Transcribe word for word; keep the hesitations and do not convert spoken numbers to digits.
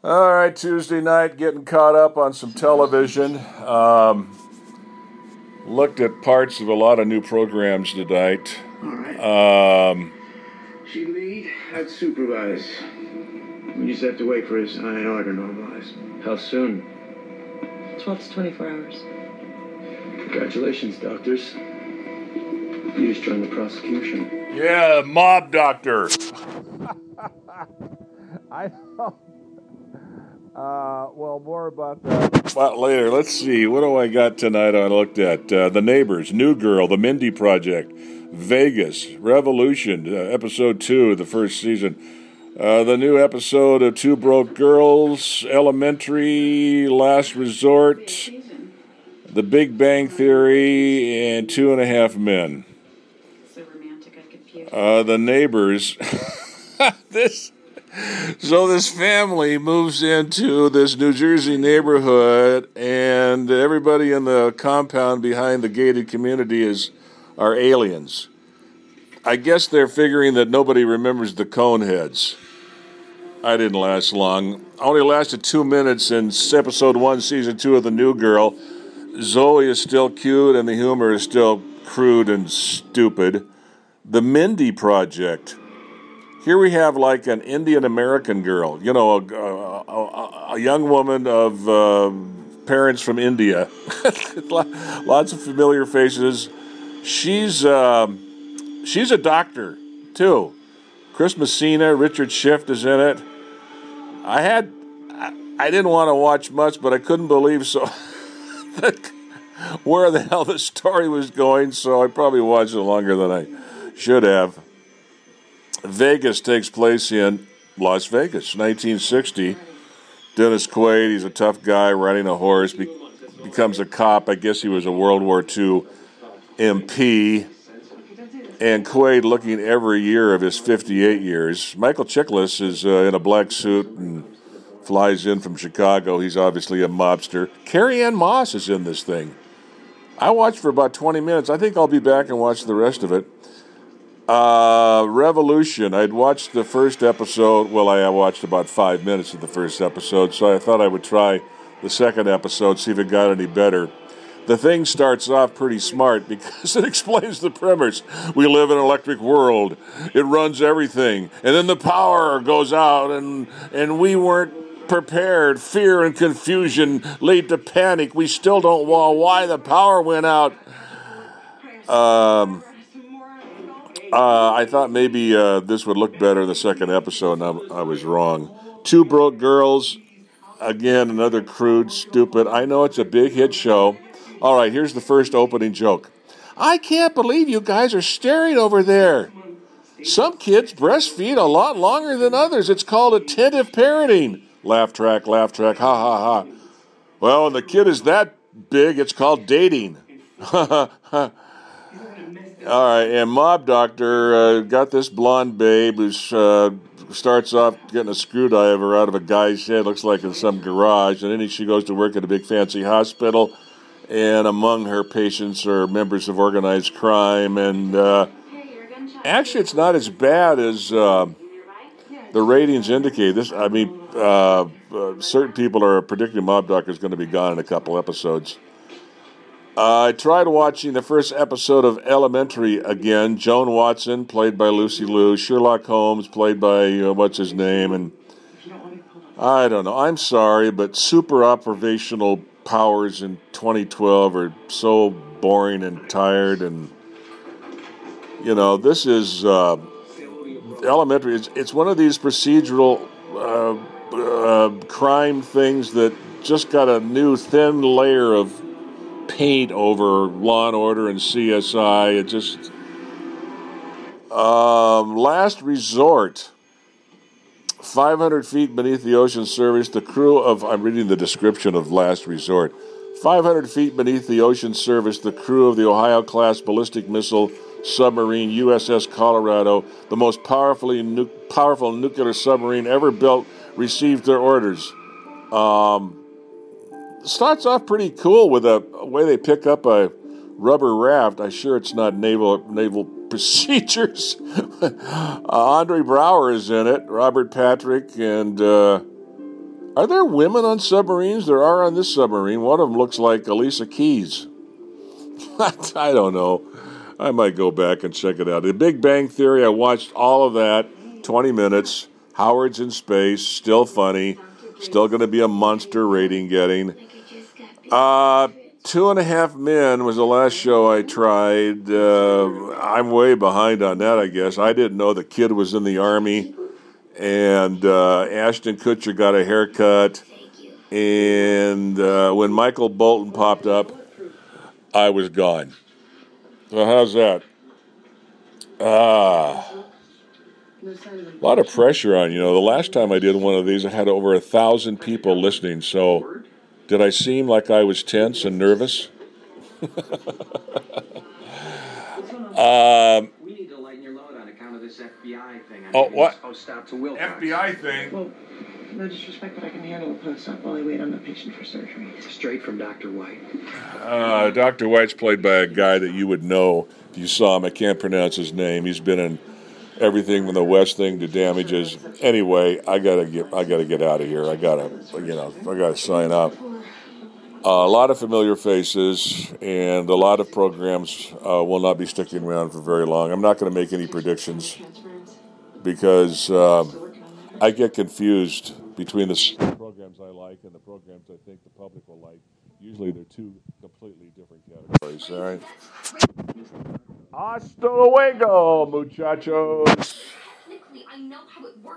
All right, Tuesday night, getting caught up on some television. Um, looked at parts of a lot of new programs tonight. All right. Um, She lead, I'd supervise. We just have to wait for his iron ore to normalize. How soon? twelve to twenty-four hours. Congratulations, doctors. You just joined the prosecution. yeah, mob doctor. I know. Uh, well, more about that but later. Let's see. What do I got tonight I looked at? Uh, The Neighbors, New Girl, The Mindy Project, Vegas, Revolution, uh, episode two of the first season. Uh, the new episode of Two Broke Girls, Elementary, Last Resort, The Big Bang Theory, and Two and a Half Men. So romantic, I could puke. Uh, the Neighbors. this... So this family moves into this New Jersey neighborhood, and everybody in the compound behind the gated community is are aliens. I guess they're figuring that nobody remembers the Coneheads. I didn't last long. I only lasted two minutes in episode one, season two of The New Girl. Zoe is still cute, and the humor is still crude and stupid. The Mindy Project. Here we have like an Indian-American girl, you know, a, a, a young woman of uh, parents from India. Lots of familiar faces. She's uh, she's a doctor, too. Chris Messina, Richard Schiff is in it. I had, I, I didn't want to watch much, but I couldn't believe so where the hell the story was going, so I probably watched it longer than I should have. Vegas takes place in Las Vegas, nineteen sixty. Dennis Quaid, he's a tough guy riding a horse, be- becomes a cop. I guess he was a World War Two M P. And Quaid looking every year of his fifty-eight years. Michael Chiklis is uh, in a black suit and flies in from Chicago. He's obviously a mobster. Carrie Ann Moss is in this thing. I watched for about twenty minutes. I think I'll be back and watch the rest of it. Uh, Revolution. I'd watched the first episode. Well, I watched about five minutes of the first episode, so I thought I would try the second episode, see if it got any better. The thing starts off pretty smart because it explains the premise. We live in an electric world. It runs everything. And then the power goes out, and, and we weren't prepared. Fear and confusion lead to panic. We still don't know why the power went out. Um... Uh, I thought maybe uh, this would look better in the second episode, and I, I was wrong. Two Broke Girls, again, another crude, stupid. I know it's a big hit show. All right, here's the first opening joke. I can't believe you guys are staring over there. Some kids breastfeed a lot longer than others. It's called attentive parenting. Laugh track, laugh track, ha, ha, ha. Well, when the kid is that big, it's called dating. Ha, ha, ha. All right, and Mob Doctor uh, got this blonde babe who uh, starts off getting a screwdriver out of a guy's head, looks like in some garage, and then she goes to work at a big fancy hospital, and among her patients are members of organized crime, and uh, actually it's not as bad as uh, the ratings indicate. This, I mean, uh, uh, certain people are predicting Mob Doctor is going to be gone in a couple episodes. Uh, I tried watching the first episode of Elementary again. Joan Watson, played by Lucy Liu. Sherlock Holmes, played by, uh, what's his name? And I don't know. I'm sorry, but super observational powers in twenty twelve are so boring and tired. And, you know, this is uh, Elementary. It's, it's one of these procedural uh, uh, crime things that just got a new thin layer of paint over Law and Order and C S I. It just um, Last Resort, five hundred feet beneath the ocean surface. The crew of I'm reading the description of Last Resort. five hundred feet beneath the ocean surface, the crew of the Ohio-class ballistic missile submarine U S S Colorado, the most powerfully nu- powerful nuclear submarine ever built, received their orders. Um, starts off pretty cool with a, a way they pick up a rubber raft. I'm sure it's not naval naval procedures. uh, Andre Braugher is in it, Robert Patrick, and uh, Are there women on submarines? There are on this submarine. One of them looks like Alicia Keys. I don't know. I might go back and check it out. The Big Bang Theory, I watched all of that, twenty minutes. Howard's in space, still funny, still going to be a monster rating getting. Uh, Two and a Half Men was the last show I tried. Uh, I'm way behind on that, I guess. I didn't know the kid was in the Army, and uh, Ashton Kutcher got a haircut, and uh, when Michael Bolton popped up, I was gone. So how's that? Ah, a lot of pressure on, you know. The last time I did one of these, I had over a thousand people listening. So did I seem like I was tense and nervous? um, We need to lighten your load on account of this F B I thing. oh, what? Oh, stop to Wilcox. F B I thing? Well, no disrespect, but I can handle a post-op while I wait on the patient for surgery. Straight from Doctor White. Uh, Doctor White's played by a guy that you would know if you saw him. I can't pronounce his name. He's been in everything from the West Thing to Damages. Anyway, I gotta get I gotta get out of here. I gotta you know I gotta sign up. Uh, a lot of familiar faces and a lot of programs uh, will not be sticking around for very long. I'm not going to make any predictions because uh, I get confused between the programs I like and the programs I think the public will like. Usually they're two completely different categories. All right. Hasta luego, muchachos. Technically, I know how it works.